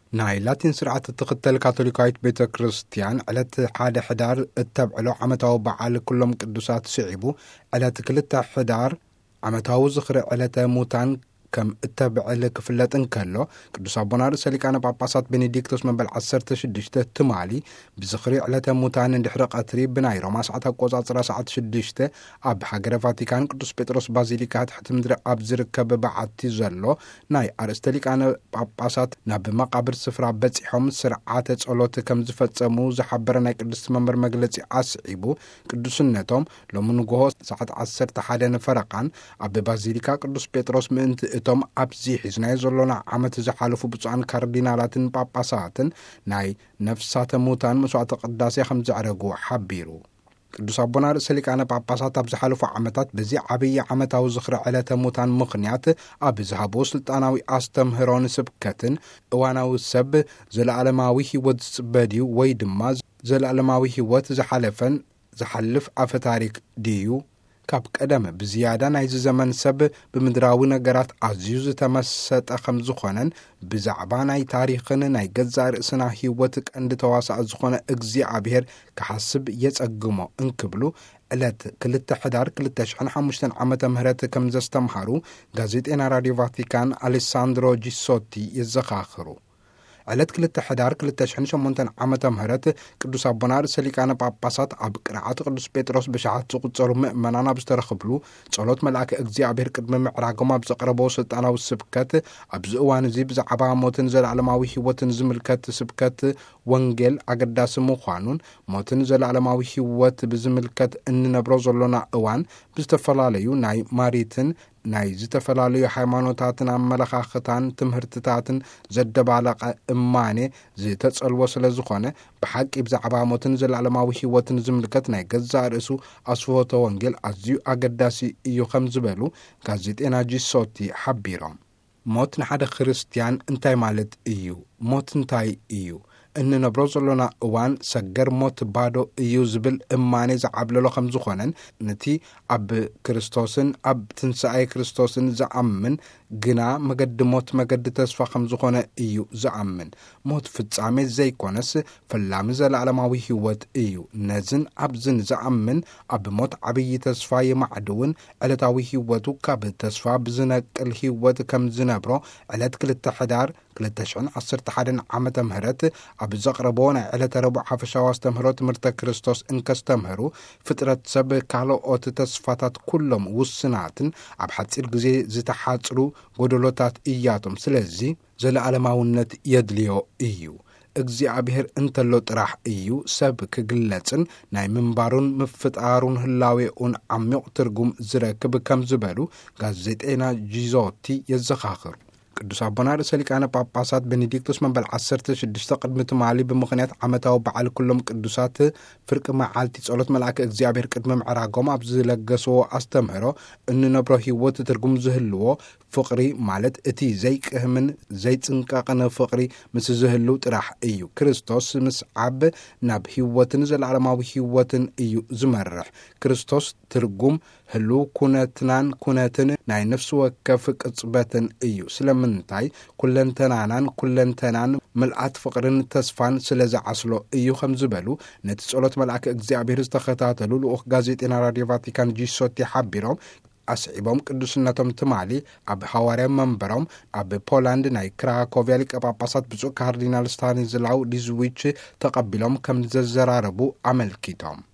ናይ ላቲን ስርዓት እትኽተል ካቶሊካዊት ቤተ ክርስቲያን ዕለት 1 ሕዳር እተብዕሎ ዓመታዊ በዓል ኩሎም ቅዱሳት ስዒቡ ዕለት 2 ሕዳር ዓመታዊ ዝኽሪ ዕለተ ሙታን ከም እተብዕል ክፍለጥ እንከሎ ቅዱስ አቡነ ርእሰ ሊቃነ ጳጳሳት ቤኔዲክቶስ መበል 16 ትማሊ ብዝኽሪ ዕለተ ሙታን እንድሕሪ ቀትሪ ብናይ ሮማ ሰዓት አቆጻጽራ ሰዓት 6 ኣብ ሃገረ ቫቲካን ቅዱስ ጴጥሮስ ባዚሊካ ትሕቲ ምድሪ ኣብ ዝርከብ በዓቲ ዘሎ ናይ አርእስተ ሊቃነ ጳጳሳት ናብ መቃብር ስፍራ በፂሖም ስርዓተ ጸሎት ከም ዝፈጸሙ ዝሓበረ ናይ ቅዱስ መንበር መግለጺ አስዒቡ ቅዱስነቶም ሎሚ ንግሆ ሰዓት 11 ንፈረቃን ኣብ ባዚሊካ ቅዱስ ጴጥሮስ ምእንቲ እቶም ኣብዚ ሒዝናዮ ዘለና ዓመት ዝሓለፉ ብፁዓን ካርዲናላትን ጳጳሳትን ናይ ነፍሳተ ሙታን መስዋዕተ ቅዳሴ ከም ዘዕረጉ ሓቢሩ። ቅዱስ አቡነ ርእሰ ሊቃነ ጳጳሳት ኣብ ዝሓለፉ ዓመታት በዚ ዓብዪ ዓመታዊ ዝኽሪ ዕለተ ሙታን ምኽንያት ኣብ ዝሃብዎ ስልጣናዊ ኣስተምህሮን ስብከትን እዋናዊ ሰብ ዘለዓለማዊ ህይወት ዝጽበድዩ ወይ ድማ ዘለዓለማዊ ህይወት ዝሓልፍ ኣፈ ታሪክ ድዩ ካብ ቀደም ብዝያዳ ናይዚ ዘመን ሰብ ብምድራዊ ነገራት ኣዝዩ ዝተመሰጠ ከም ዝኾነን ብዛዕባ ናይ ታሪኽን ናይ ገዛእ ርእስና ህይወት ቀንዲ ተዋሳእ ዝኾነ እግዚኣብሔር ክሓስብ የጸግሞ እንክብሉ ዕለት 2 ሕዳር 2005 ዓመተ ምህረት ከም ዘስተምሃሩ ጋዜጤና ራድዮ ቫቲካን አሌሳንድሮ ጂሶቲ ይዘኻኽሩ። ዕለት 2 ሕዳር 2008 ዓመተ ምህረት ቅዱስ አቡነ ርእሰ ሊቃነ ጳጳሳት ኣብ ቅርዓት ቅዱስ ጴጥሮስ ብሸሓት ዝቁጸሩ ምእመናን ኣብ ዝተረኽብሉ ጸሎት መልአከ እግዚኣብሔር ቅድሚ ምዕራጎም ኣብ ዘቕረቦ ስልጣናዊ ስብከት ኣብዚ እዋን እዚ ብዛዕባ ሞትን ዘለዓለማዊ ህይወትን ዝምልከት ስብከት ወንጌል ኣገዳሲ ምዃኑን ሞትን ዘለዓለማዊ ህይወት ብዝምልከት እንነብሮ ዘሎና እዋን ብዝተፈላለዩ ናይ ማሪትን ናይ ዝተፈላለዩ ሃይማኖታትን ኣመለኻኽታን ትምህርትታትን ዘደባለቐ እማኔ ዝተጸልዎ ስለ ዝኾነ ብሓቂ ብዛዕባ ሞትን ዘለዓለማዊ ህይወትን ዝምልከት ናይ ገዛእ ርእሱ ኣስፎቶ ወንጌል ኣዝዩ ኣገዳሲ እዩ ከም ዝበሉ ጋዜጤና ጂሶቲ ሓቢሮም። ሞት ንሓደ ክርስቲያን እንታይ ማለት እዩ? ሞት እንታይ እዩ? እንነብሮ ዘሎና እዋን ሰገር ሞት ባዶ እዩ ዝብል እማኔ ዝዓብለሎ ከም ዝኾነን ነቲ ኣብ ክርስቶስን ኣብ ትንሣኤ ክርስቶስን ዝኣምን ግና መገዲ ሞት መገዲ ተስፋ ከም ዝኾነ እዩ ዝኣምን። ሞት ፍጻሜ ዘይኮነስ ፈላሚ ዘለዓለማዊ ህይወት እዩ። ነዝን ኣብዝን ዝኣምን ኣብ ሞት ዓብዪ ተስፋ የማዕድውን ዕለታዊ ህይወቱ ካብ ተስፋ ብዝነቅል ህይወት ከም ዝነብሮ ዕለት 2 ሕዳር 2011 ዓመተ ምህረት ኣብ ዘቕረቦ ናይ ዕለተ ረቡዕ ሓፈሻዊ ኣስተምህሮ ትምህርተ ክርስቶስ እንከስተምህሩ ፍጥረት ሰብ ካልኦት ተስፋታት ኩሎም ውስናትን ኣብ ሓፂር ግዜ ዝተሓጽሩ ጎደሎታት እያቶም። ስለዚ ዘለዓለማውነት የድልዮ እዩ። እግዚኣብሔር እንተሎ ጥራሕ እዩ ሰብ ክግለጽን ናይ ምንባሩን ምፍጣሩን ህላዌኡን ዓሚቕ ትርጉም ዝረክብ ከም ዝበሉ ጋዜጤና ጂዞቲ የዘኻኽሩ። ቅዱስ አቡነ ርእሰ ሊቃነ ጳጳሳት ቤኔዲክቶስ መበል 16 ቅድሚ ትማሊ ብምኽንያት ዓመታዊ በዓል ኩሎም ቅዱሳት ፍርቂ መዓልቲ ጸሎት መልአከ እግዚኣብሔር ቅድሚ ምዕራጎም ኣብ ዝለገስዎ ኣስተምህሮ እንነብሮ ህይወት ትርጉም ዝህልዎ ፍቕሪ ማለት እቲ ዘይቅህምን ዘይጽንቀቕን ፍቕሪ ምስ ዝህልው ጥራሕ እዩ። ክርስቶስ ምስ ዓብ ናብ ህይወትን ዘለዓለማዊ ህይወትን እዩ ዝመርሕ። ክርስቶስ ትርጉም ህልው ኩነትን ናይ ነፍሲ ወከፍ ቅጽበትን እዩ። ስለምንታይ ኩለንተናን ምልአት ፍቕርን ተስፋን ስለ ዝዓስሎ እዩ ከም ዝበሉ ነቲ ጸሎት መልአከ እግዚአብሔር ዝተኸታተሉ ልኡኽ ጋዜጤና ራድዮ ቫቲካን ጂሶቲ ሓቢሮም ኣስዒቦም ቅዱስነቶም ትማሊ ኣብ ሐዋርያ መንበሮም ኣብ ፖላንድ ናይ ክራኮቪያ ሊቀ ጳጳሳት ብፁዕ ካርዲናል ስታኒዝላው ሊዝዊች ተቐቢሎም ከም ዘዘራረቡ ኣመልኪቶም